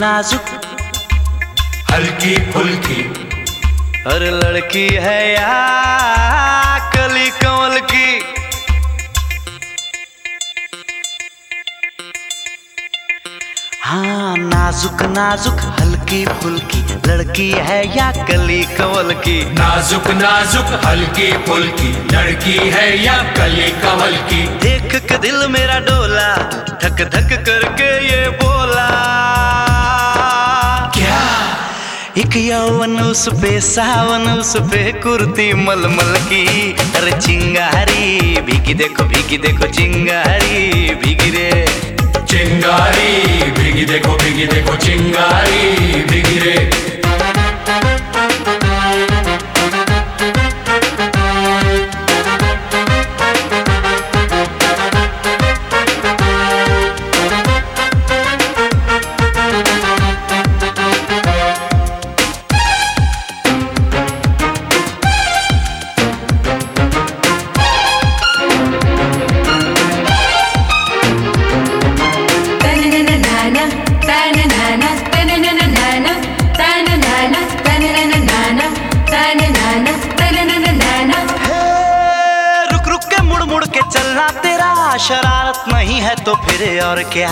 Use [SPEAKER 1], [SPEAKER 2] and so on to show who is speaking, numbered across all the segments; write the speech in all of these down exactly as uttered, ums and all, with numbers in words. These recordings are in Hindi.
[SPEAKER 1] नाजुक
[SPEAKER 2] हल्की फुल्की,
[SPEAKER 1] हर लड़की है या कली कमल की। हाँ, नाजुक नाजुक हल्की फुल्की लड़की है या कली कमल की।
[SPEAKER 2] नाजुक नाजुक हल्की फुल्की लड़की है या कली कमल की।
[SPEAKER 1] देख के दिल मेरा डोला, धक धक करके ये बोला,
[SPEAKER 2] क्या
[SPEAKER 1] एक यौवन उस पे सावन उस पे कुर्ती मलमल की। अरे चिंगारी भीगी देखो भीगी देखो चिंगारी भीगी रे।
[SPEAKER 2] चिंगारी भीगी देखो भीगी देखो चिंगारी भीगी रे।
[SPEAKER 1] चलना तेरा शरारत नहीं है तो फिर और क्या।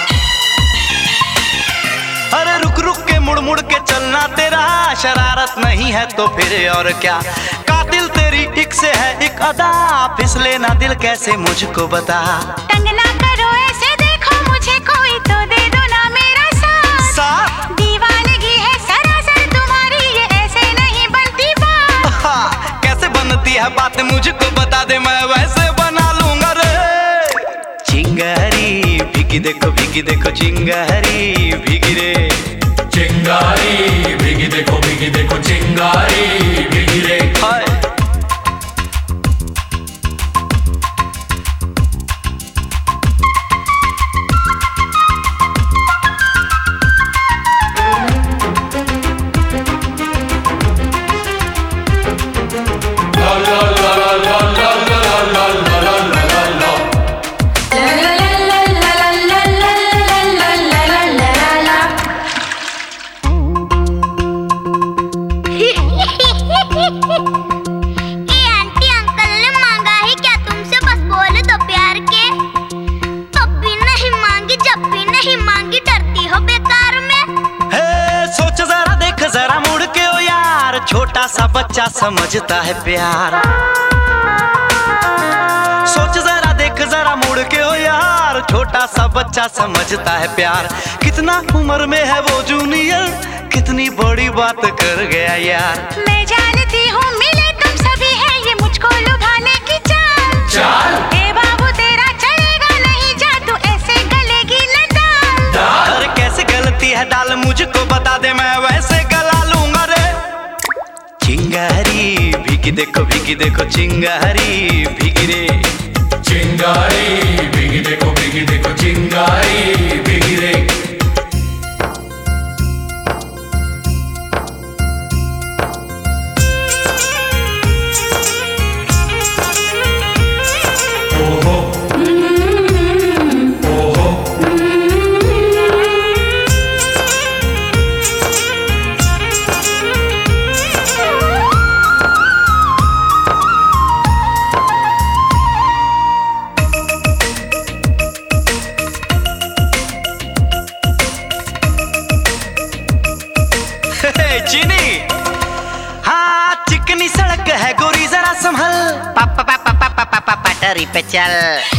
[SPEAKER 1] अरे रुक रुक के मुड़ मुड़ के चलना तेरा शरारत नहीं है तो फिर और क्या। कातिल तेरी एक से है एक अदा, फिसले ना दिल कैसे मुझको बता।
[SPEAKER 3] तंग ना करो ऐसे देखो मुझे कोई तो दे दो ना मेरा साथ।
[SPEAKER 1] साथ
[SPEAKER 3] दीवानगी है सरासर तुम्हारी ये ऐसे नहीं बनती बात।
[SPEAKER 1] कैसे बनती है बात मुझको बता दे, मैं वैसे बना लूंगा रे। चिंगारी भीगी देखो भीगी देखो चिंगारी भीगी रे।
[SPEAKER 2] चिंगारी भीगी देखो भीगी देखो चिंगारी भीगी रे।
[SPEAKER 1] हाय छोटा सा बच्चा समझता है प्यार। सोच जरा देख जरा मुड़ के ओ यार, छोटा सा बच्चा समझता है प्यार। कितना उम्र में है वो जूनियर, कितनी बड़ी बात कर गया यार।
[SPEAKER 3] मैं जानती हूँ मिले तुम सभी है ये मुझको लुभाने की चाल।
[SPEAKER 2] चाल
[SPEAKER 3] ए बाबू तेरा चलेगा नहीं जादू ऐसे गलेगी न दाल।
[SPEAKER 1] अरे कैसे गलती है दाल मुझको बता दे, मैं वैसे गला लूंगा रे। चिंगारी भीगी देखो भीगी देखो चिंगारी भीगी रे।
[SPEAKER 2] चिंगारी भीगी देखो भीगी देखो चिंगारी भीगी रे। ओहो ओहो
[SPEAKER 1] चीनी हाँ चिकनी सड़क है गोरी जरा संभल।
[SPEAKER 4] पापा पापा पापा पापा पटरी पे चल।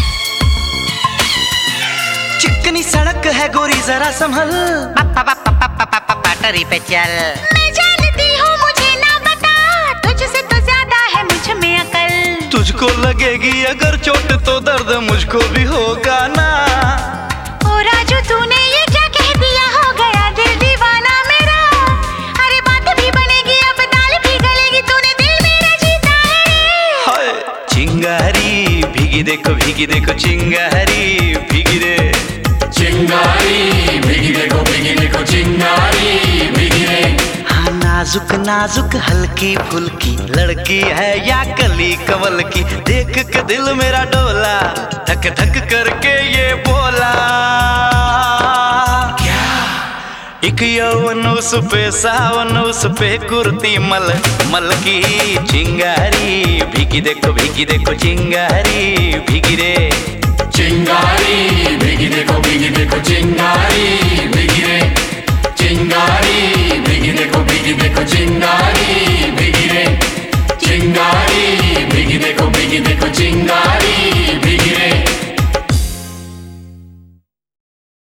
[SPEAKER 1] चिकनी सड़क है गोरी जरा संभल।
[SPEAKER 4] पापा पापा पापा पापा पटरी पे चल।
[SPEAKER 3] मैं जानती हूँ मुझे ना बता, तुझसे तो ज्यादा है मुझ में अकल।
[SPEAKER 1] तुझको लगेगी अगर चोट तो दर्द मुझको भी होगा ना।
[SPEAKER 3] ओ राजू तूने ये क्या कह दिया, हो गया दिल दीवाना मेरा। अरे बात भी बनेगी अब दाल भी गलेगी, तूने दिल मेरा जीता है।
[SPEAKER 1] हाय चिंगारी भीगी देखो भीगी देखो चिंगारी भीगी रे।
[SPEAKER 2] चिंगारी भीगी देखो भीगी देखो चिंगारी भीगी रे।
[SPEAKER 1] हाँ नाजुक नाजुक हल्की फुल्की लड़की है या कली कमल की। देख के दिल मेरा डोला, धक धक करके ये बोला,
[SPEAKER 2] क्या
[SPEAKER 1] एक यौवन उस पे सावन उस पे कुर्ती मल मल की चिंगारी भीगी देखो भीगी देखो चिंगारी भीगी रे
[SPEAKER 2] चिंगारी भीगी देखो भीगी देखो चिंगारी भीगी रे चिंगारी भीगी देखो भीगी देखो चिंगारी भीगी रे चिंगारी भीगी देखो भीगी देखो चिंगारी